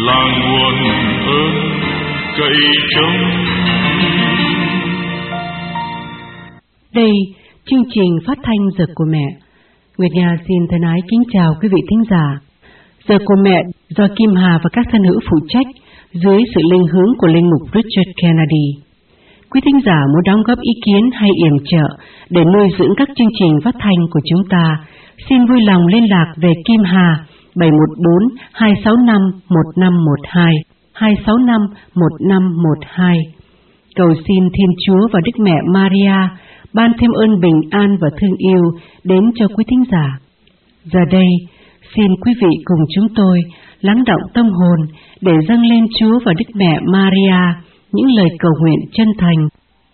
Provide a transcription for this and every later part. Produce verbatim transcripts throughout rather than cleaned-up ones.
là nguồn ơn cậy trông. Đây, chương trình phát thanh Giờ của Mẹ. Nguyệt Nga xin thân ái kính chào quý vị thính giả. Giờ của Mẹ do Kim Hà và các thân hữu phụ trách dưới sự linh hướng của linh mục Richard Kennedy. Quý thính giả muốn đóng góp ý kiến hay yểm trợ để nuôi dưỡng các chương trình phát thanh của chúng ta, xin vui lòng liên lạc về Kim Hà bảy một bốn hai sáu năm một năm một hai, hai sáu năm một năm một hai. Cầu xin Thiên Chúa và Đức Mẹ Maria ban thêm ơn bình an và thương yêu đến cho quý thính giả. Giờ đây, xin quý vị cùng chúng tôi lắng động tâm hồn để dâng lên Chúa và Đức Mẹ Maria những lời cầu nguyện chân thành.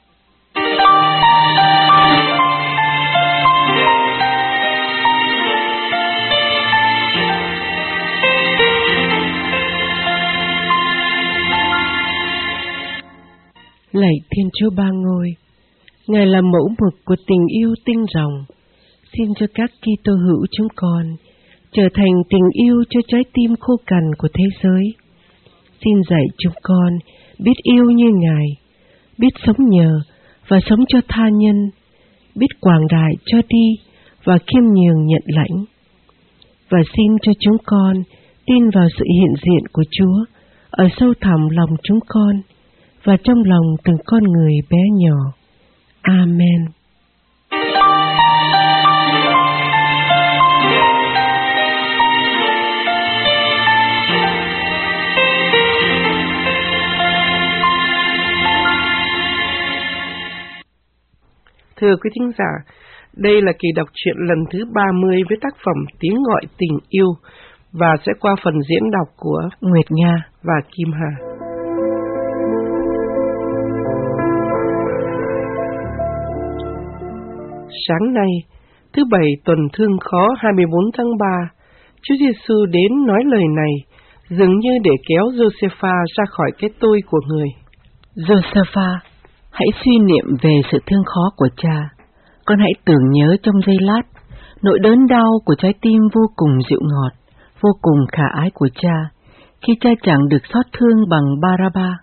Lạy Thiên Chúa Ba Ngôi, Ngài là mẫu mực của tình yêu tinh ròng. Xin cho các Kitô hữu chúng con trở thành tình yêu cho trái tim khô cằn của thế giới. Xin dạy chúng con biết yêu như Ngài, biết sống nhờ và sống cho tha nhân, biết quảng đại cho đi và khiêm nhường nhận lãnh. Và xin cho chúng con tin vào sự hiện diện của Chúa ở sâu thẳm lòng chúng con và trong lòng từng con người bé nhỏ. Amen. Thưa quý thính giả, đây là kỳ đọc truyện lần thứ ba mươi với tác phẩm Tiếng Gọi Tình Yêu và sẽ qua phần diễn đọc của Nguyệt Nga và Kim Hà. Sáng nay, thứ Bảy tuần Thương Khó hai mươi bốn tháng ba, Chúa Giêsu đến nói lời này, dường như để kéo Giô-sê-pha ra khỏi cái tôi của người. Giô-sê-pha, hãy suy niệm về sự thương khó của cha. Con hãy tưởng nhớ trong giây lát nỗi đớn đau của trái tim vô cùng dịu ngọt, vô cùng khả ái của cha, khi cha chẳng được xót thương bằng Ba-ra-ba.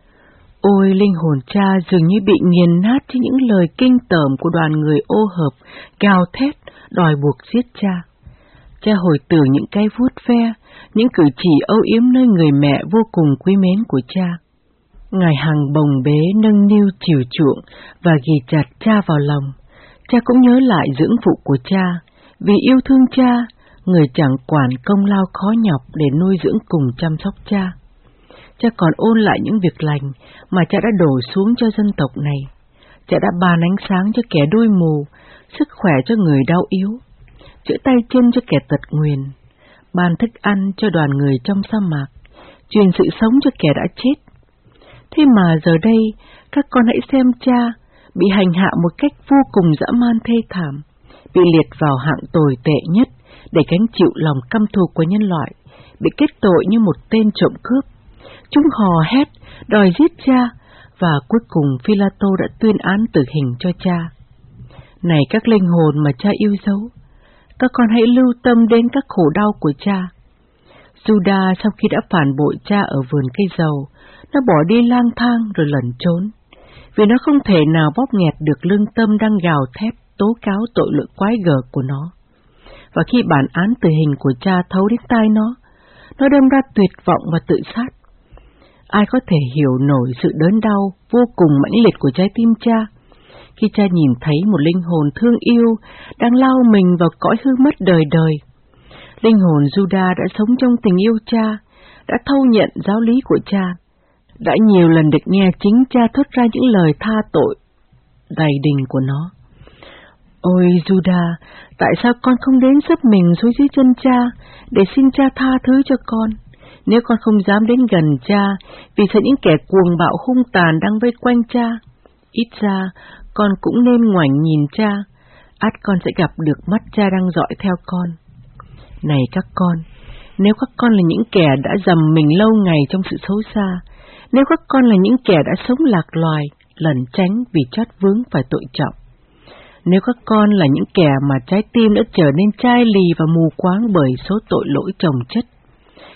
Ôi, linh hồn cha dường như bị nghiền nát trên những lời kinh tởm của đoàn người ô hợp, gào thét, đòi buộc giết cha. Cha hồi tưởng những cái vuốt ve, những cử chỉ âu yếm nơi người mẹ vô cùng quý mến của cha. Ngài hằng bồng bế, nâng niu, chiều chuộng và ghì chặt cha vào lòng. Cha cũng nhớ lại dưỡng phụ của cha, vì yêu thương cha, người chẳng quản công lao khó nhọc để nuôi dưỡng cùng chăm sóc cha. Cha còn ôn lại những việc lành mà cha đã đổ xuống cho dân tộc này. Cha đã ban ánh sáng cho kẻ đôi mù, sức khỏe cho người đau yếu, chữa tay chân cho kẻ tật nguyền, ban thức ăn cho đoàn người trong sa mạc, truyền sự sống cho kẻ đã chết. Thế mà giờ đây, các con hãy xem cha bị hành hạ một cách vô cùng dã man thê thảm, bị liệt vào hạng tồi tệ nhất để gánh chịu lòng căm thù của nhân loại, bị kết tội như một tên trộm cướp. Chúng hò hét, đòi giết cha, và cuối cùng Phi-la-tô đã tuyên án tử hình cho cha. Này các linh hồn mà cha yêu dấu, các con hãy lưu tâm đến các khổ đau của cha. Giu-đa sau khi đã phản bội cha ở vườn cây dầu, nó bỏ đi lang thang rồi lẩn trốn, vì nó không thể nào bóp nghẹt được lương tâm đang gào thét tố cáo tội lỗi quái gở của nó. Và khi bản án tử hình của cha thấu đến tai nó, nó đâm ra tuyệt vọng và tự sát. Ai có thể hiểu nổi sự đớn đau vô cùng mãnh liệt của trái tim cha, khi cha nhìn thấy một linh hồn thương yêu đang lao mình vào cõi hư mất đời đời. Linh hồn Giu-đa đã sống trong tình yêu cha, đã thâu nhận giáo lý của cha, đã nhiều lần được nghe chính cha thốt ra những lời tha tội đầy đình của nó. Ôi Giu-đa, tại sao con không đến sấp mình xuống dưới chân cha để xin cha tha thứ cho con? Nếu con không dám đến gần cha vì sợ những kẻ cuồng bạo hung tàn đang vây quanh cha, ít ra con cũng nên ngoảnh nhìn cha, ắt con sẽ gặp được mắt cha đang dõi theo con. Này các con, nếu các con là những kẻ đã dầm mình lâu ngày trong sự xấu xa, nếu các con là những kẻ đã sống lạc loài, lẩn tránh vì chót vướng phải tội trọng, nếu các con là những kẻ mà trái tim đã trở nên chai lì và mù quáng bởi số tội lỗi chồng chất,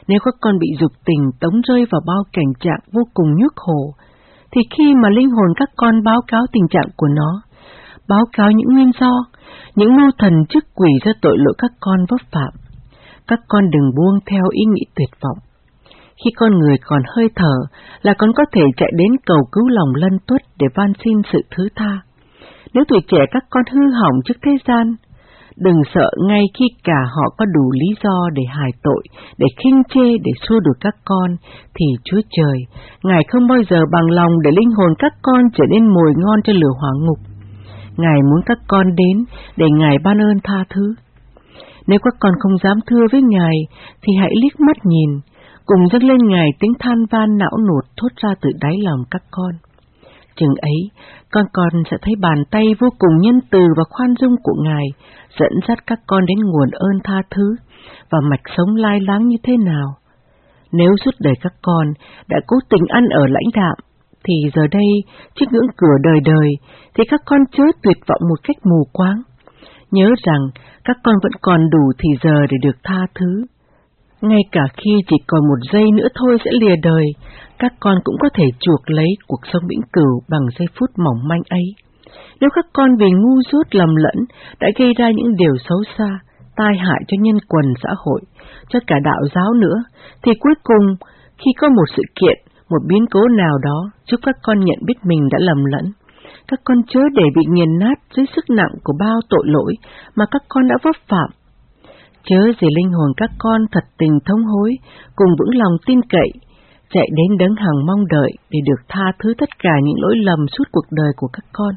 Nếu các con bị dục tình tống rơi vào bao cảnh trạng vô cùng nhức khổ, thì khi mà linh hồn các con báo cáo tình trạng của nó, báo cáo những nguyên do, những mưu thần chức quỷ do tội lỗi các con vấp phạm, các con đừng buông theo ý nghĩ tuyệt vọng. Khi con người còn hơi thở là con có thể chạy đến cầu cứu lòng lân tuất để van xin sự thứ tha. Nếu tuổi trẻ các con hư hỏng trước thế gian, đừng sợ ngay khi cả họ có đủ lý do để hài tội, để khinh chê, để xua đuổi các con, thì Chúa Trời, Ngài không bao giờ bằng lòng để linh hồn các con trở nên mồi ngon cho lửa hỏa ngục. Ngài muốn các con đến để Ngài ban ơn tha thứ. Nếu các con không dám thưa với Ngài, thì hãy liếc mắt nhìn, cùng dâng lên Ngài tiếng than van não nuột thốt ra từ đáy lòng các con. Chừng ấy, con con sẽ thấy bàn tay vô cùng nhân từ và khoan dung của Ngài dẫn dắt các con đến nguồn ơn tha thứ và mạch sống lai láng như thế nào. Nếu suốt đời các con đã cố tình ăn ở lãnh đạm, thì giờ đây, trước ngưỡng cửa đời đời, thì các con chớ tuyệt vọng một cách mù quáng. Nhớ rằng, các con vẫn còn đủ thì giờ để được tha thứ. Ngay cả khi chỉ còn một giây nữa thôi sẽ lìa đời, các con cũng có thể chuộc lấy cuộc sống vĩnh cửu bằng giây phút mỏng manh ấy. Nếu các con vì ngu dốt lầm lẫn đã gây ra những điều xấu xa, tai hại cho nhân quần xã hội, cho cả đạo giáo nữa, thì cuối cùng, khi có một sự kiện, một biến cố nào đó giúp các con nhận biết mình đã lầm lẫn, các con chớ để bị nghiền nát dưới sức nặng của bao tội lỗi mà các con đã vấp phạm. Chớ để linh hồn các con thật tình thống hối, cùng vững lòng tin cậy, chạy đến đấng hằng mong đợi để được tha thứ tất cả những lỗi lầm suốt cuộc đời của các con.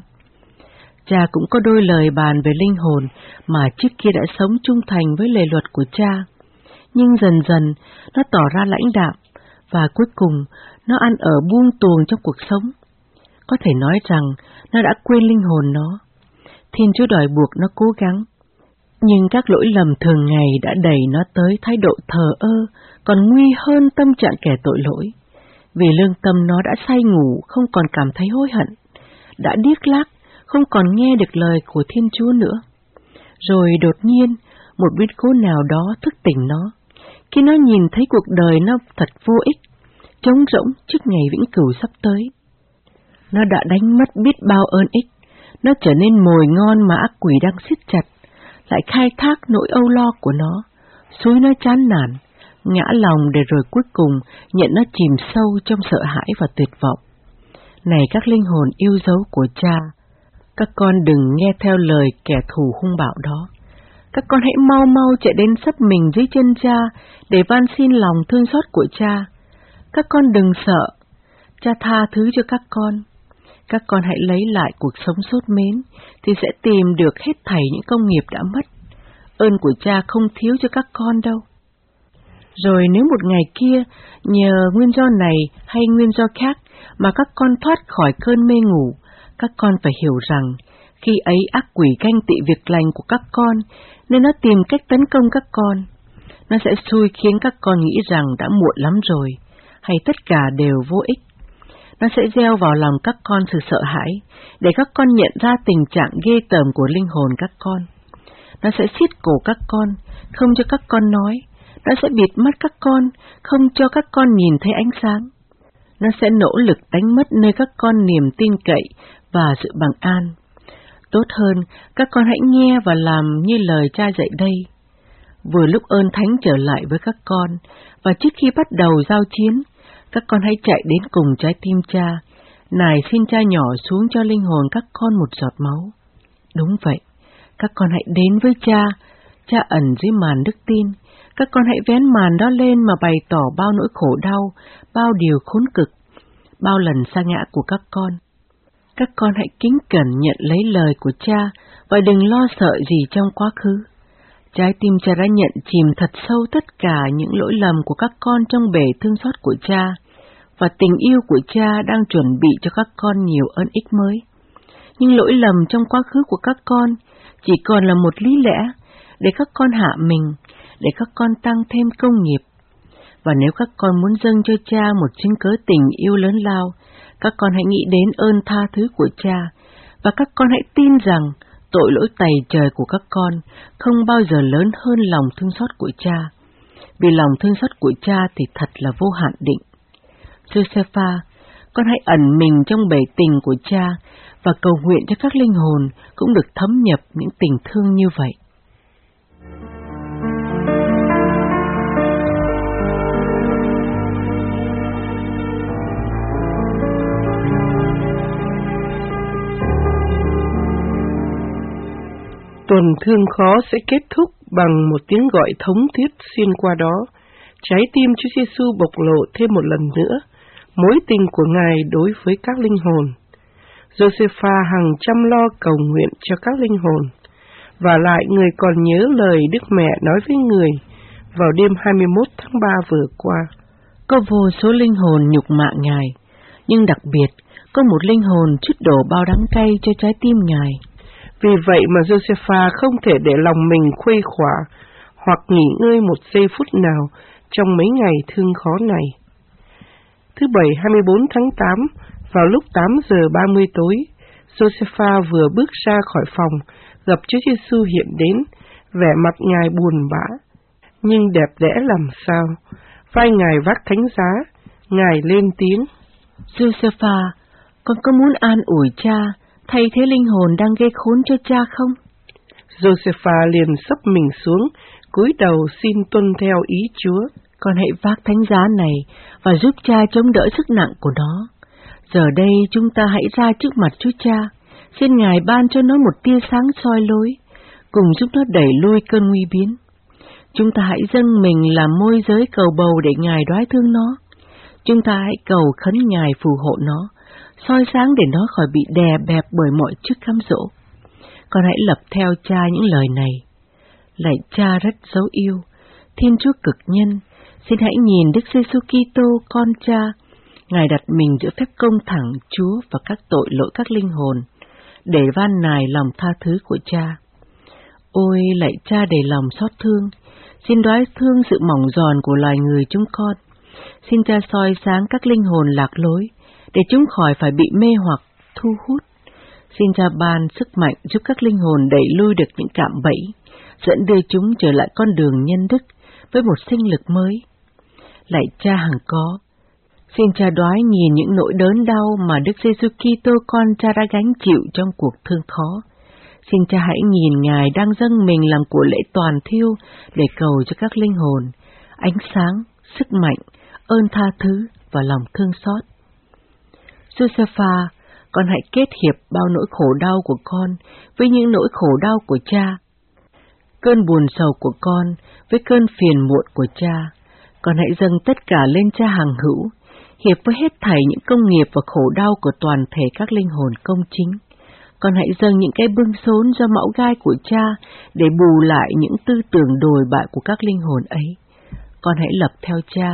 Cha cũng có đôi lời bàn về linh hồn mà trước kia đã sống trung thành với lề luật của cha, nhưng dần dần nó tỏ ra lãnh đạm, và cuối cùng nó ăn ở buông tuồng trong cuộc sống. Có thể nói rằng nó đã quên linh hồn nó. Thiên Chúa đòi buộc nó cố gắng, nhưng các lỗi lầm thường ngày đã đẩy nó tới thái độ thờ ơ, còn nguy hơn tâm trạng kẻ tội lỗi. Vì lương tâm nó đã say ngủ, không còn cảm thấy hối hận, đã điếc lác, không còn nghe được lời của Thiên Chúa nữa. Rồi đột nhiên, một biến cố nào đó thức tỉnh nó, khi nó nhìn thấy cuộc đời nó thật vô ích, trống rỗng trước ngày vĩnh cửu sắp tới. Nó đã đánh mất biết bao ơn ích, nó trở nên mồi ngon mà ác quỷ đang siết chặt, lại khai thác nỗi âu lo của nó, xúi nó chán nản, ngã lòng để rồi cuối cùng nhận nó chìm sâu trong sợ hãi và tuyệt vọng. Này các linh hồn yêu dấu của cha, các con đừng nghe theo lời kẻ thù hung bạo đó. Các con hãy mau mau chạy đến sấp mình dưới chân cha để van xin lòng thương xót của cha. Các con đừng sợ, cha tha thứ cho các con. Các con hãy lấy lại cuộc sống sốt mến, thì sẽ tìm được hết thảy những công nghiệp đã mất. Ơn của cha không thiếu cho các con đâu. Rồi nếu một ngày kia, nhờ nguyên do này hay nguyên do khác mà các con thoát khỏi cơn mê ngủ, các con phải hiểu rằng, khi ấy ác quỷ ganh tị việc lành của các con, nên nó tìm cách tấn công các con. Nó sẽ xui khiến các con nghĩ rằng đã muộn lắm rồi, hay tất cả đều vô ích. Nó sẽ gieo vào lòng các con sự sợ hãi, để các con nhận ra tình trạng ghê tởm của linh hồn các con. Nó sẽ siết cổ các con, không cho các con nói. Nó sẽ bịt mắt các con, không cho các con nhìn thấy ánh sáng. Nó sẽ nỗ lực đánh mất nơi các con niềm tin cậy và sự bằng an. Tốt hơn, các con hãy nghe và làm như lời cha dạy đây. Vừa lúc ơn thánh trở lại với các con, và trước khi bắt đầu giao chiến, các con hãy chạy đến cùng trái tim cha, nài xin cha nhỏ xuống cho linh hồn các con một giọt máu. Đúng vậy, các con hãy đến với cha, cha ẩn dưới màn đức tin. Các con hãy vén màn đó lên mà bày tỏ bao nỗi khổ đau, bao điều khốn cực, bao lần sa ngã của các con. Các con hãy kính cẩn nhận lấy lời của cha và đừng lo sợ gì trong quá khứ. Trái tim cha đã nhận chìm thật sâu tất cả những lỗi lầm của các con trong bể thương xót của cha, và tình yêu của cha đang chuẩn bị cho các con nhiều ơn ích mới. Nhưng lỗi lầm trong quá khứ của các con chỉ còn là một lý lẽ để các con hạ mình, để các con tăng thêm công nghiệp. Và nếu các con muốn dâng cho cha một chứng cớ tình yêu lớn lao, các con hãy nghĩ đến ơn tha thứ của cha, và các con hãy tin rằng tội lỗi tày trời của các con không bao giờ lớn hơn lòng thương xót của cha. vì lòng thương xót của cha thì thật là vô hạn định. Josepha, con hãy ẩn mình trong bể tình của cha và cầu nguyện cho các linh hồn cũng được thấm nhập những tình thương như vậy. Tuần thương khó sẽ kết thúc bằng một tiếng gọi thống thiết xuyên qua đó. Trái tim Chúa Giêsu bộc lộ thêm một lần nữa mối tình của Ngài đối với các linh hồn. Josepha hằng chăm lo cầu nguyện cho các linh hồn, và lại người còn nhớ lời Đức Mẹ nói với người vào đêm hai mươi mốt tháng ba vừa qua. Có vô số linh hồn nhục mạ Ngài, nhưng đặc biệt có một linh hồn trút đổ bao đắng cay cho trái tim Ngài. Vì vậy mà Josepha không thể để lòng mình khuây khỏa hoặc nghỉ ngơi một giây phút nào trong mấy ngày thương khó này. Thứ Bảy hai mươi bốn tháng tám, vào lúc tám giờ ba mươi tối, Josepha vừa bước ra khỏi phòng, gặp Chúa Giêsu hiện đến, vẻ mặt Ngài buồn bã, nhưng đẹp đẽ làm sao. Vai Ngài vác thánh giá, Ngài lên tiếng: Josepha, con có muốn an ủi cha, thay thế linh hồn đang gây khốn cho cha không? Josepha liền sấp mình xuống, cúi đầu xin tuân theo ý Chúa. Con hãy vác thánh giá này và giúp cha chống đỡ sức nặng của nó. Giờ đây chúng ta hãy ra trước mặt Chúa Cha, xin Ngài ban cho nó một tia sáng soi lối, cùng giúp nó đẩy lui cơn nguy biến. Chúng ta hãy dâng mình làm môi giới cầu bầu để Ngài đoái thương nó. Chúng ta hãy cầu khấn Ngài phù hộ nó, soi sáng để nó khỏi bị đè bẹp bởi mọi chức cám dỗ. Con hãy lập theo cha những lời này. Lạy cha rất dấu yêu, Thiên Chúa cực nhân, xin hãy nhìn Đức Giêsu Kitô con cha, Ngài đặt mình giữa phép công thẳng Chúa và các tội lỗi các linh hồn, để van nài lòng tha thứ của cha. Ôi lạy cha đầy lòng xót thương, xin đoái thương sự mỏng giòn của loài người chúng con. Xin cha soi sáng các linh hồn lạc lối, để chúng khỏi phải bị mê hoặc, thu hút. Xin cha ban sức mạnh giúp các linh hồn đẩy lui được những cạm bẫy, dẫn đưa chúng trở lại con đường nhân đức với một sinh lực mới. Lạy cha hằng có, xin cha đoái nhìn những nỗi đớn đau mà Đức Giêsu Kitô con cha đã gánh chịu trong cuộc thương khó. Xin cha hãy nhìn Ngài đang dâng mình làm của lễ toàn thiêu để cầu cho các linh hồn ánh sáng, sức mạnh, ơn tha thứ và lòng thương xót. Josepha, con hãy kết hiệp bao nỗi khổ đau của con với những nỗi khổ đau của cha, cơn buồn sầu của con với cơn phiền muộn của cha. Con hãy dâng tất cả lên cha hằng hữu, hiệp với hết thảy những công nghiệp và khổ đau của toàn thể các linh hồn công chính. Con hãy dâng những cái bưng xốn do mão gai của cha để bù lại những tư tưởng đồi bại của các linh hồn ấy. Con hãy lập theo cha.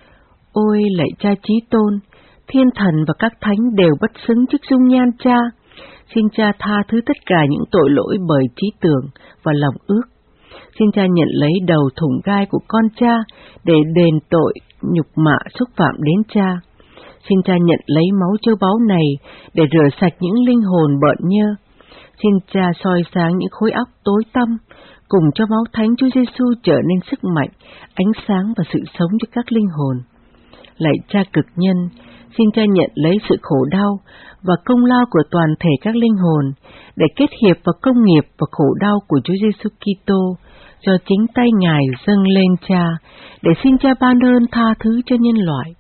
Ôi lạy cha chí tôn, thiên thần và các thánh đều bất xứng trước dung nhan cha. Xin cha tha thứ tất cả những tội lỗi bởi trí tưởng và lòng ước. Xin cha nhận lấy đầu thủng gai của con cha để đền tội nhục mạ xúc phạm đến cha. Xin cha nhận lấy máu châu báu này để rửa sạch những linh hồn bợn nhơ. Xin cha soi sáng những khối óc tối tăm, cùng cho máu thánh Chúa Giêsu trở nên sức mạnh, ánh sáng và sự sống cho các linh hồn. Lạy cha cực nhân, xin cha nhận lấy sự khổ đau và công lao của toàn thể các linh hồn để kết hiệp vào công nghiệp và khổ đau của Chúa Giêsu Kitô do chính tay Ngài dâng lên cha, để xin cha ban ơn tha thứ cho nhân loại.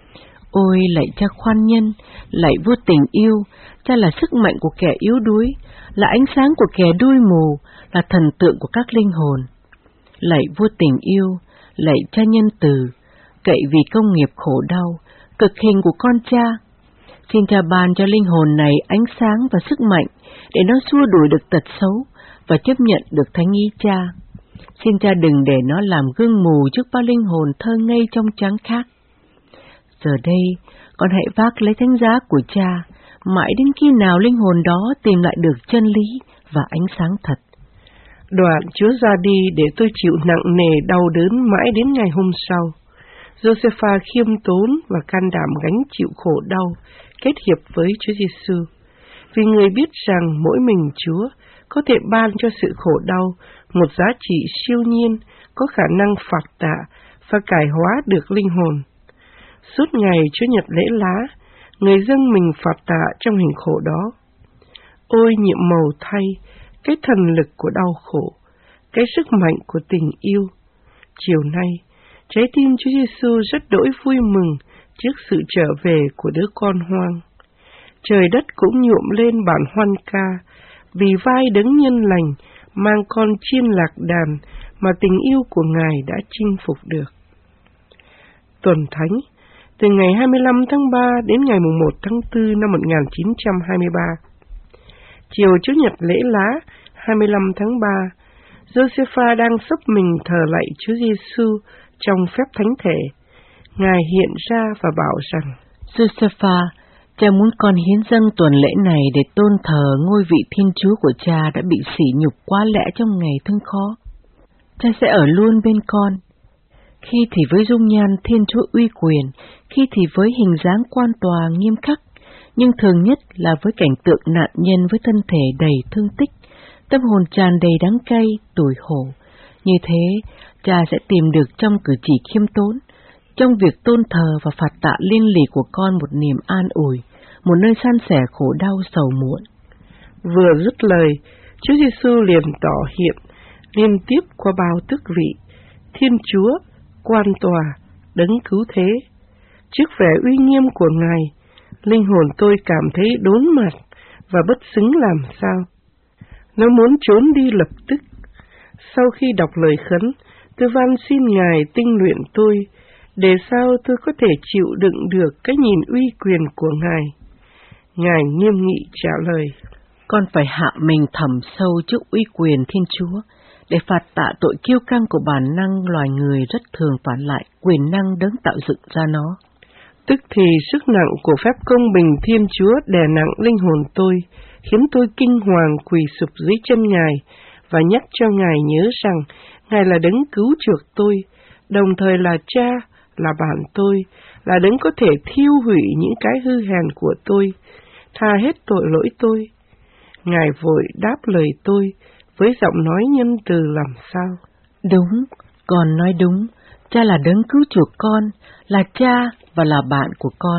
Ôi lạy cha khoan nhân, lạy vua tình yêu, cha là sức mạnh của kẻ yếu đuối, là ánh sáng của kẻ đuôi mù, là thần tượng của các linh hồn. Lạy vua tình yêu, lạy cha nhân từ, cậy vì công nghiệp khổ đau, cực hình của con cha. Xin cha ban cho linh hồn này ánh sáng và sức mạnh để nó xua đuổi được tật xấu và chấp nhận được thánh ý cha. Xin cha đừng để nó làm gương mù trước bao linh hồn thơ ngây trong trắng khác. Giờ đây, con hãy vác lấy thánh giá của cha, mãi đến khi nào linh hồn đó tìm lại được chân lý và ánh sáng thật. Đoạn Chúa ra đi để tôi chịu nặng nề đau đớn mãi đến ngày hôm sau. Josepha khiêm tốn và can đảm gánh chịu khổ đau, kết hiệp với Chúa Giêsu, vì người biết rằng mỗi mình Chúa có thể ban cho sự khổ đau một giá trị siêu nhiên, có khả năng phạt tạ và cải hóa được linh hồn. Suốt ngày Chúa Nhật lễ lá, người dâng mình phạt tạ trong hình khổ đó. Ôi nhiệm màu thay, cái thần lực của đau khổ, cái sức mạnh của tình yêu. Chiều nay, trái tim Chúa Giêsu rất đỗi vui mừng trước sự trở về của đứa con hoang. Trời đất cũng nhuộm lên bản hoan ca, vì vai đấng nhân lành mang con chiên lạc đàn mà tình yêu của Ngài đã chinh phục được. Tuần Thánh, từ ngày hai mươi lăm tháng ba đến ngày mùng một tháng tư năm một nghìn chín trăm hai mươi ba. Chiều Chủ nhật lễ lá hai mươi lăm tháng ba, Josepha đang xấp mình thờ lạy Chúa Giêsu trong phép thánh thể. Ngài hiện ra và bảo rằng: Josepha, cha muốn con hiến dâng tuần lễ này để tôn thờ ngôi vị Thiên Chúa của cha đã bị sỉ nhục quá lẽ trong ngày thương khó. Cha sẽ ở luôn bên con, khi thì với dung nhan Thiên Chúa uy quyền, khi thì với hình dáng quan tòa nghiêm khắc, nhưng thường nhất là với cảnh tượng nạn nhân với thân thể đầy thương tích, tâm hồn tràn đầy đắng cay, tủi hổ. Như thế, cha sẽ tìm được trong cử chỉ khiêm tốn, trong việc tôn thờ và phạt tạ liên lỉ của con một niềm an ủi, một nơi san sẻ khổ đau sầu muộn. Vừa dứt lời, Chúa Giêsu liền tỏ hiện liên tiếp qua bao tước vị: Thiên Chúa, quan tòa, đấng cứu thế. Trước vẻ uy nghiêm của Ngài, linh hồn tôi cảm thấy đốn mặt và bất xứng làm sao. Nó muốn trốn đi lập tức. Sau khi đọc lời khấn, tôi van xin Ngài tinh luyện tôi, để sao tôi có thể chịu đựng được cái nhìn uy quyền của Ngài. Ngài nghiêm nghị trả lời: Con phải hạ mình thẳm sâu trước uy quyền Thiên Chúa, để phạt tạ tội kiêu căng của bản năng loài người rất thường phản lại quyền năng đấng tạo dựng ra nó. Tức thì sức nặng của phép công bình Thiên Chúa đè nặng linh hồn tôi, khiến tôi kinh hoàng quỳ sụp dưới chân Ngài và nhắc cho Ngài nhớ rằng Ngài là đấng cứu chuộc tôi, đồng thời là Cha, là bạn tôi, là đấng có thể thiêu hủy những cái hư hèn của tôi, tha hết tội lỗi tôi. Ngài vội đáp lời tôi với giọng nói nhân từ làm sao: Đúng, con nói đúng, Cha là đấng cứu chuộc con, là Cha và là bạn của con.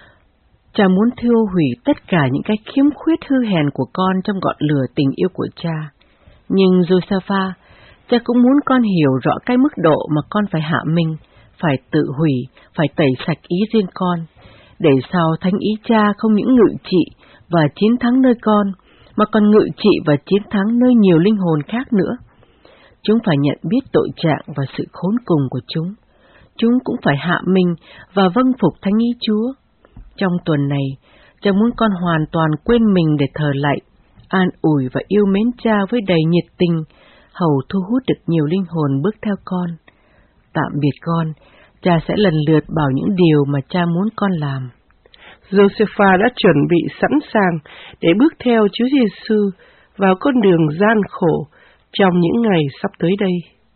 Cha muốn thiêu hủy tất cả những cái khiếm khuyết hư hèn của con trong ngọn lửa tình yêu của Cha. Nhưng Josepha, Cha cũng muốn con hiểu rõ cái mức độ mà con phải hạ mình, phải tự hủy, phải tẩy sạch ý riêng con, để sau thánh ý Cha không những ngự trị và chiến thắng nơi con, mà còn ngự trị và chiến thắng nơi nhiều linh hồn khác nữa. Chúng phải nhận biết tội trạng và sự khốn cùng của chúng. Chúng cũng phải hạ mình và vâng phục thánh ý Chúa. Trong tuần này, Cha muốn con hoàn toàn quên mình để thờ lạy, an ủi và yêu mến Cha với đầy nhiệt tình, hầu thu hút được nhiều linh hồn bước theo con. Tạm biệt con, Cha sẽ lần lượt bảo những điều mà Cha muốn con làm. Josepha đã chuẩn bị sẵn sàng để bước theo Chúa Giêsu vào con đường gian khổ trong những ngày sắp tới đây.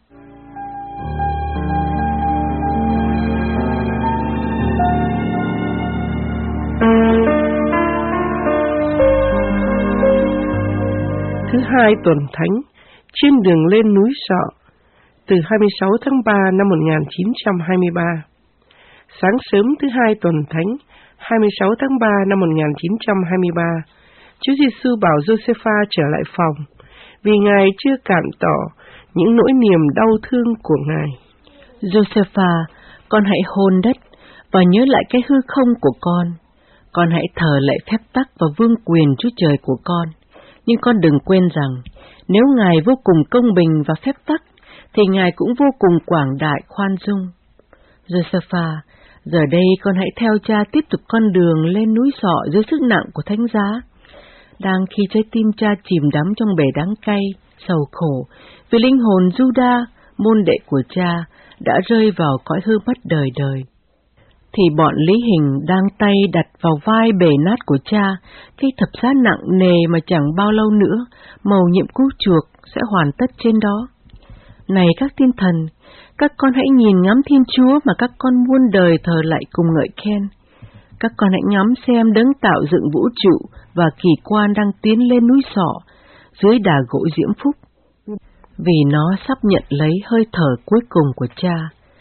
Thứ hai tuần thánh, trên đường lên núi Sọ, từ hai mươi sáu tháng ba năm một nghìn chín trăm hai mươi ba. Sáng sớm thứ hai tuần thánh, hai mươi sáu tháng ba năm một nghìn chín trăm hai mươi ba, Chúa Giêsu bảo Josepha trở lại phòng, vì Ngài chưa cạn tỏ những nỗi niềm đau thương của Ngài. Josepha, con hãy hôn đất và nhớ lại cái hư không của con. Con hãy thờ lạy phép tắc và vương quyền Chúa Trời của con. Nhưng con đừng quên rằng, nếu Ngài vô cùng công bình và phép tắc, thì Ngài cũng vô cùng quảng đại khoan dung. Josepha, giờ đây con hãy theo Cha tiếp tục con đường lên núi Sọ dưới sức nặng của thánh giá. Đang khi trái tim Cha chìm đắm trong bể đắng cay, sầu khổ, vì linh hồn Juda, môn đệ của Cha, đã rơi vào cõi hư mất đời đời, thì bọn Lý Hình đang tay đặt vào vai bể nát của Cha cái thập giá nặng nề mà chẳng bao lâu nữa mầu nhiệm cứu chuộc sẽ hoàn tất trên đó. Này các tiên thần, các con hãy nhìn ngắm Thiên Chúa mà các con muôn đời thờ lại cùng ngợi khen. Các con hãy ngắm xem đấng tạo dựng vũ trụ và kỳ quan đang tiến lên núi Sọ dưới đà gỗ diễm phúc, vì nó sắp nhận lấy hơi thở cuối cùng của Cha.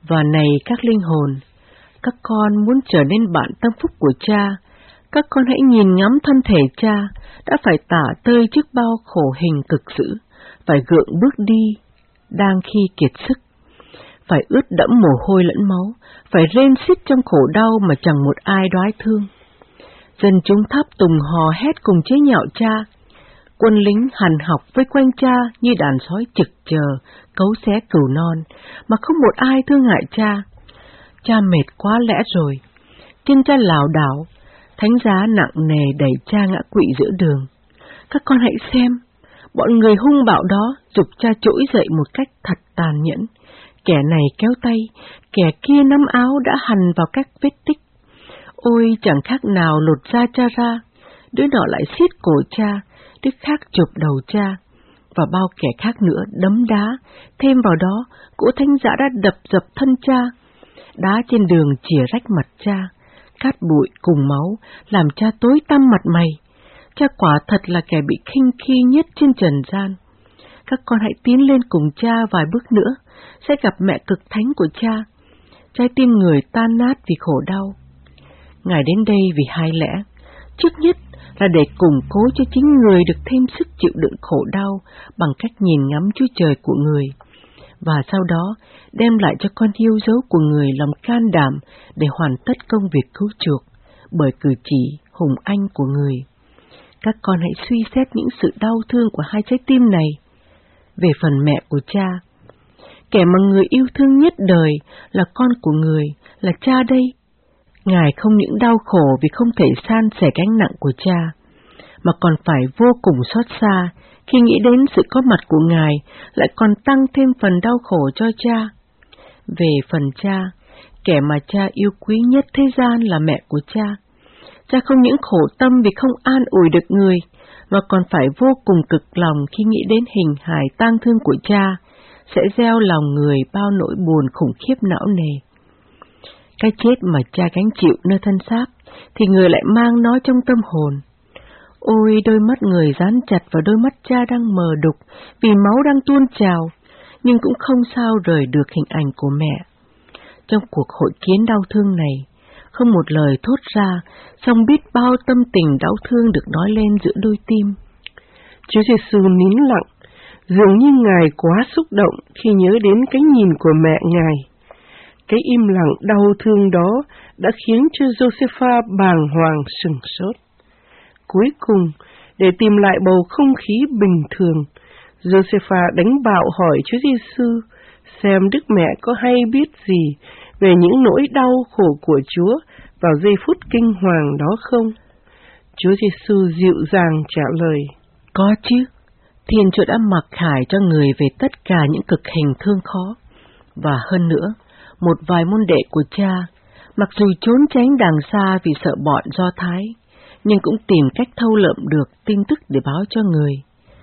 Và này các linh hồn, các con muốn trở nên bạn tâm phúc của cha, các con hãy nhìn ngắm thân thể cha đã phải tả tơi trước bao khổ hình cực dữ, phải gượng bước đi, đang khi kiệt sức, phải ướt đẫm mồ hôi lẫn máu, phải rên xiết trong khổ đau mà chẳng một ai đoái thương. Dân chúng tháp tùng hò hét cùng chế nhạo cha, quân lính hằn học vây quanh cha như đàn sói trực chờ, cấu xé cừu non, mà không một ai thương hại cha. Cha mệt quá lẽ rồi, chân cha lảo đảo, thánh giá nặng nề đẩy cha ngã quỵ giữa đường. Các con hãy xem, bọn người hung bạo đó giục cha trỗi dậy một cách thật tàn nhẫn. Kẻ này kéo tay, kẻ kia nắm áo đã hằn vào các vết tích. Ôi chẳng khác nào lột da cha ra, đứa nọ lại xiết cổ cha, đứa khác chụp đầu cha, và bao kẻ khác nữa đấm đá, thêm vào đó, cỗ thánh giá đã đập dập thân cha, đá trên đường chìa rách mặt cha, cát bụi cùng máu, làm cha tối tăm mặt mày. Cha quả thật là kẻ bị khinh khi nhất trên trần gian. Các con hãy tiến lên cùng cha vài bước nữa, sẽ gặp mẹ cực thánh của cha. Trái tim người tan nát vì khổ đau. Ngài đến đây vì hai lẽ. Trước nhất là để củng cố cho chính người được thêm sức chịu đựng khổ đau bằng cách nhìn ngắm Chúa Trời của người, và sau đó đem lại cho con yêu dấu của người lòng can đảm để hoàn tất công việc cứu chuộc bởi cử chỉ hùng anh của người. Các con hãy suy xét những sự đau thương của hai trái tim này. Về phần mẹ của cha, kẻ mà người yêu thương nhất đời là con của người, là cha đây. Ngài không những đau khổ vì không thể san sẻ gánh nặng của cha, mà còn phải vô cùng xót xa khi nghĩ đến sự có mặt của Ngài lại còn tăng thêm phần đau khổ cho cha. Về phần cha, kẻ mà cha yêu quý nhất thế gian là mẹ của cha. Cha không những khổ tâm vì không an ủi được người, mà còn phải vô cùng cực lòng khi nghĩ đến hình hài tang thương của cha, sẽ gieo lòng người bao nỗi buồn khủng khiếp não nề. Cái chết mà cha gánh chịu nơi thân xác, thì người lại mang nó trong tâm hồn. Ôi, đôi mắt người dán chặt vào đôi mắt cha đang mờ đục vì máu đang tuôn trào, nhưng cũng không sao rời được hình ảnh của mẹ. Trong cuộc hội kiến đau thương này, không một lời thốt ra, song biết bao tâm tình đau thương được nói lên giữa đôi tim. Chúa Giêsu nín lặng, dường như Ngài quá xúc động khi nhớ đến cái nhìn của mẹ Ngài. Cái im lặng đau thương đó đã khiến cho Josepha bàng hoàng sửng sốt. Cuối cùng, để tìm lại bầu không khí bình thường, Josepha đánh bạo hỏi Chúa Giêsu xem Đức Mẹ có hay biết gì về những nỗi đau khổ của Chúa vào giây phút kinh hoàng đó không? Chúa Giêsu dịu dàng trả lời: Có chứ, Thiên Chúa đã mặc khải cho người về tất cả những cực hình thương khó. Và hơn nữa, một vài môn đệ của cha, mặc dù trốn tránh đàng xa vì sợ bọn Do Thái, nhưng cũng tìm cách thâu lượm được tin tức để báo cho người.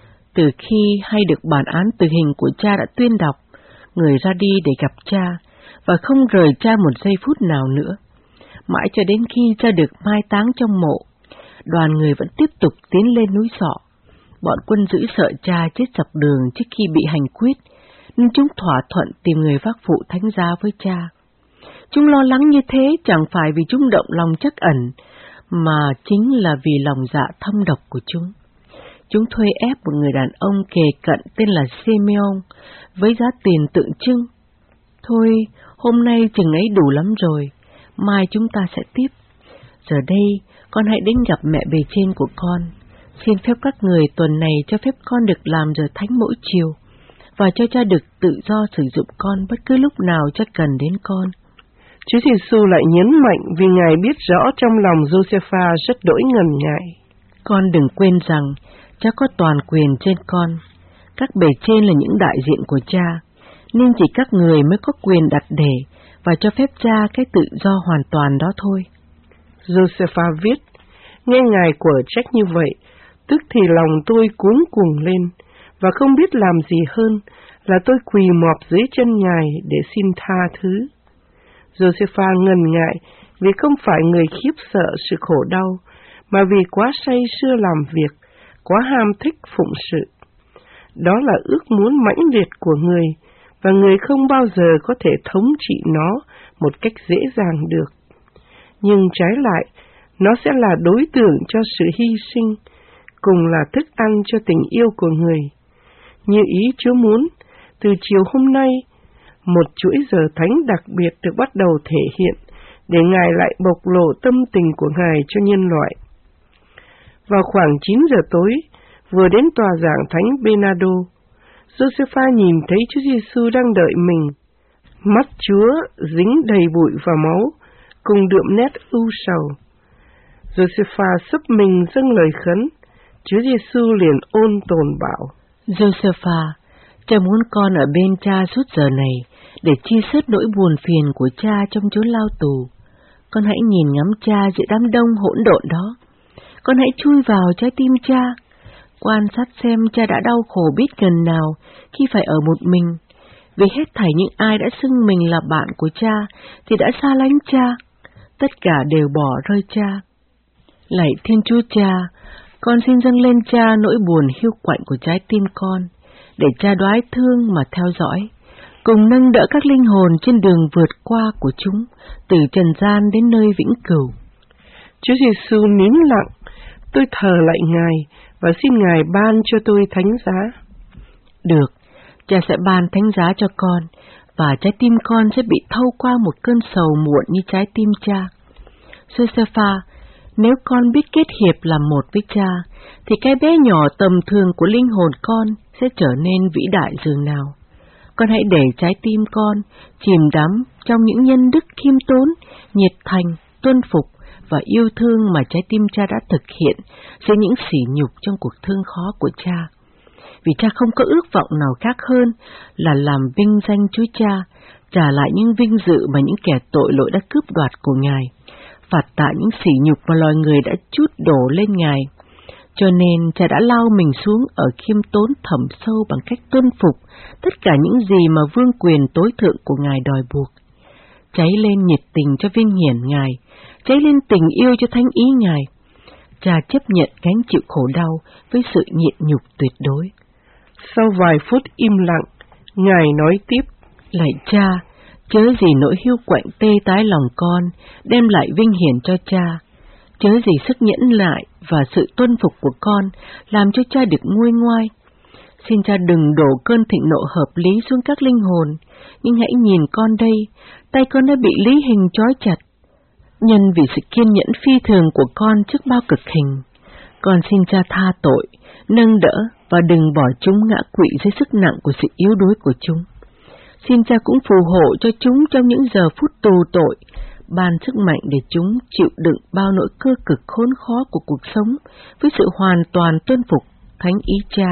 Từ khi hay được bản án tử hình của cha đã tuyên đọc, người ra đi để gặp cha, và không rời cha một giây phút nào nữa. Mãi cho đến khi cha được mai táng trong mộ, đoàn người vẫn tiếp tục tiến lên núi Sọ. Bọn quân giữ sợ cha chết dọc đường trước khi bị hành quyết, nên chúng thỏa thuận tìm người vác phụ thánh giá với cha. Chúng lo lắng như thế chẳng phải vì chúng động lòng trắc ẩn, mà chính là vì lòng dạ thâm độc của chúng. Chúng thuê ép một người đàn ông kề cận tên là Simeon với giá tiền tượng trưng. Thôi, hôm nay chừng ấy đủ lắm rồi, mai chúng ta sẽ tiếp. Giờ đây, con hãy đến gặp mẹ bề trên của con. Xin phép các người tuần này cho phép con được làm giờ thánh mỗi chiều, và cho cha được tự do sử dụng con bất cứ lúc nào cha cần đến con. Chúa Giêsu lại nhấn mạnh vì Ngài biết rõ trong lòng Josepha rất đỗi ngần ngại. Con đừng quên rằng cha có toàn quyền trên con. Các bề trên là những đại diện của cha, nên chỉ các người mới có quyền đặt để và cho phép cha cái tự do hoàn toàn đó thôi. Josepha viết: Nghe Ngài quở trách như vậy, tức thì lòng tôi cuống cuồng lên, và không biết làm gì hơn là tôi quỳ mọp dưới chân Ngài để xin tha thứ. Josepha ngần ngại vì không phải người khiếp sợ sự khổ đau, mà vì quá say sưa làm việc, quá ham thích phụng sự. Đó là ước muốn mãnh liệt của người, và người không bao giờ có thể thống trị nó một cách dễ dàng được. Nhưng trái lại, nó sẽ là đối tượng cho sự hy sinh, cùng là thức ăn cho tình yêu của người. Như ý Chúa muốn, từ chiều hôm nay, một chuỗi giờ thánh đặc biệt được bắt đầu thể hiện, để Ngài lại bộc lộ tâm tình của Ngài cho nhân loại. Vào khoảng chín giờ tối, vừa đến tòa giảng Thánh Bernardo, Josepha nhìn thấy Chúa Giêsu đang đợi mình. Mắt Chúa dính đầy bụi và máu, cùng đượm nét ưu sầu. Josepha sấp mình dâng lời khấn. Chúa Giêsu liền ôn tồn bảo: Josepha, cha muốn con ở bên cha suốt giờ này để chia sớt nỗi buồn phiền của cha trong chốn lao tù. Con hãy nhìn ngắm cha giữa đám đông hỗn độn đó. Con hãy chui vào trái tim cha, quan sát xem cha đã đau khổ biết gần nào khi phải ở một mình, vì hết thảy những ai đã xưng mình là bạn của cha thì đã xa lánh cha, tất cả đều bỏ rơi cha. Lạy Thiên Chúa Cha, con xin dâng lên cha nỗi buồn hiu quạnh của trái tim con, để cha đoái thương mà theo dõi, cùng nâng đỡ các linh hồn trên đường vượt qua của chúng, từ trần gian đến nơi vĩnh cửu. Chúa Giêsu nín lặng, tôi thờ lạy Ngài và xin Ngài ban cho tôi thánh giá. Được, cha sẽ ban thánh giá cho con, và trái tim con sẽ bị thâu qua một cơn sầu muộn như trái tim cha. Josepha, nếu con biết kết hiệp làm một với cha, thì cái bé nhỏ tầm thường của linh hồn con sẽ trở nên vĩ đại dường nào. Con hãy để trái tim con chìm đắm trong những nhân đức khiêm tốn, nhiệt thành, tuân phục và yêu thương mà trái tim cha đã thực hiện dưới những sỉ nhục trong cuộc thương khó của cha. Vì cha không có ước vọng nào khác hơn là làm vinh danh Chúa Cha, trả lại những vinh dự mà những kẻ tội lỗi đã cướp đoạt của Ngài, phạt tạ những sỉ nhục mà loài người đã trút đổ lên Ngài. Cho nên cha đã lao mình xuống ở khiêm tốn thẳm sâu bằng cách tuân phục tất cả những gì mà vương quyền tối thượng của Ngài đòi buộc. Cháy lên nhiệt tình cho vinh hiển Ngài, cháy lên tình yêu cho thánh ý Ngài. Cha chấp nhận gánh chịu khổ đau với sự nhịn nhục tuyệt đối. Sau vài phút im lặng, Ngài nói tiếp: Lạy cha, chớ gì nỗi hiu quạnh tê tái lòng con đem lại vinh hiển cho cha, chớ gì sức nhẫn nại và sự tuân phục của con làm cho cha được nguôi ngoai. Xin cha đừng đổ cơn thịnh nộ hợp lý xuống các linh hồn, nhưng hãy nhìn con đây, tay con đã bị lý hình trói chặt. Nhân vì sự kiên nhẫn phi thường của con trước bao cực hình, con xin cha tha tội, nâng đỡ và đừng bỏ chúng ngã quỵ dưới sức nặng của sự yếu đuối của chúng. Xin cha cũng phù hộ cho chúng trong những giờ phút tù tội, ban sức mạnh để chúng chịu đựng bao nỗi cơ cực khốn khó của cuộc sống với sự hoàn toàn tuân phục thánh ý cha.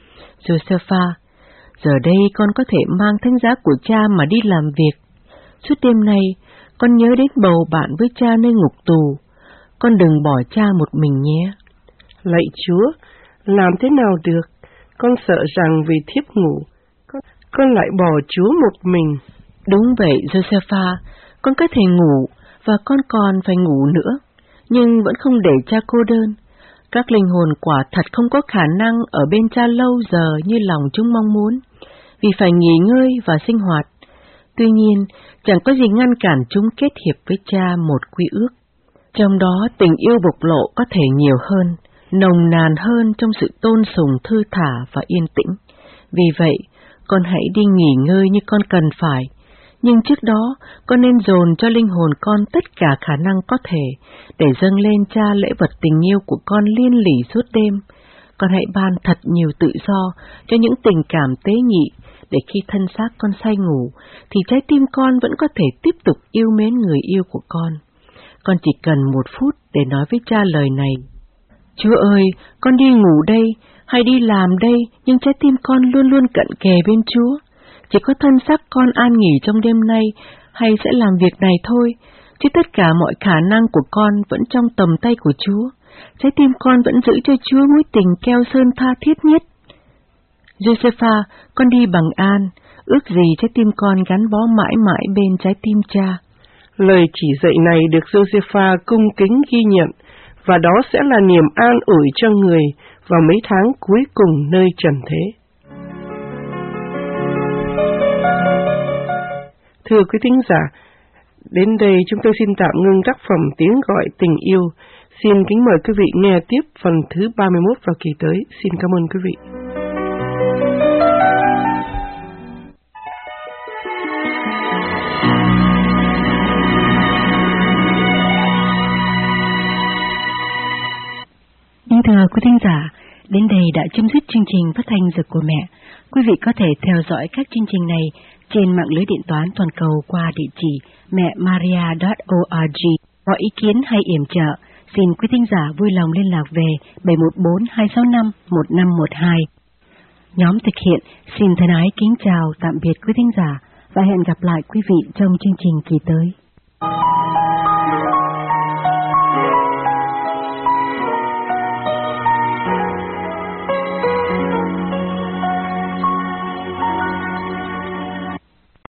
Josepha, giờ đây con có thể mang thánh giá của cha mà đi làm việc. Suốt đêm nay, con nhớ đến bầu bạn với cha nơi ngục tù. Con đừng bỏ cha một mình nhé. Lạy Chúa, làm thế nào được? Con sợ rằng vì thiếp ngủ, con, con lại bỏ Chúa một mình. Đúng vậy, Josepha, con có thể ngủ và con còn phải ngủ nữa, nhưng vẫn không để cha cô đơn. Các linh hồn quả thật không có khả năng ở bên cha lâu giờ như lòng chúng mong muốn, vì phải nghỉ ngơi và sinh hoạt. Tuy nhiên, chẳng có gì ngăn cản chúng kết hiệp với cha một quy ước. Trong đó tình yêu bộc lộ có thể nhiều hơn, nồng nàn hơn trong sự tôn sùng thư thả và yên tĩnh. Vì vậy, con hãy đi nghỉ ngơi như con cần phải, nhưng trước đó con nên dồn cho linh hồn con tất cả khả năng có thể để dâng lên cha lễ vật tình yêu của con liên lỉ suốt đêm. Con hãy ban thật nhiều tự do cho những tình cảm tế nhị, để khi thân xác con say ngủ thì trái tim con vẫn có thể tiếp tục yêu mến người yêu của con. Con chỉ cần một phút để nói với cha lời này: Chúa ơi, con đi ngủ đây hay đi làm đây, nhưng trái tim con luôn luôn cận kề bên Chúa. Chỉ có thân xác con an nghỉ trong đêm nay hay sẽ làm việc này thôi, chứ tất cả mọi khả năng của con vẫn trong tầm tay của Chúa. Trái tim con vẫn giữ cho Chúa mối tình keo sơn tha thiết nhất. Josepha, con đi bằng an, ước gì trái tim con gắn bó mãi mãi bên trái tim cha. Lời chỉ dạy này được Josepha cung kính ghi nhận, và đó sẽ là niềm an ủi cho người vào mấy tháng cuối cùng nơi trần thế. Thưa quý thính giả, đến đây chúng tôi xin tạm ngưng tác phẩm Tiếng Gọi Tình Yêu. Xin kính mời quý vị nghe tiếp phần thứ ba mươi mốt vào kỳ tới. Xin cảm ơn quý vị. Kính thưa quý thính giả, đến đây đã chấm dứt chương trình phát thanh Giờ của Mẹ. Quý vị có thể theo dõi các chương trình này trên mạng lưới điện toán toàn cầu qua địa chỉ mẹ maria chấm org. Có ý kiến hay yểm trợ, xin quý thính giả vui lòng liên lạc về bảy một bốn hai sáu năm một năm một hai. Nhóm thực hiện xin thân ái kính chào tạm biệt quý thính giả và hẹn gặp lại quý vị trong chương trình kỳ tới.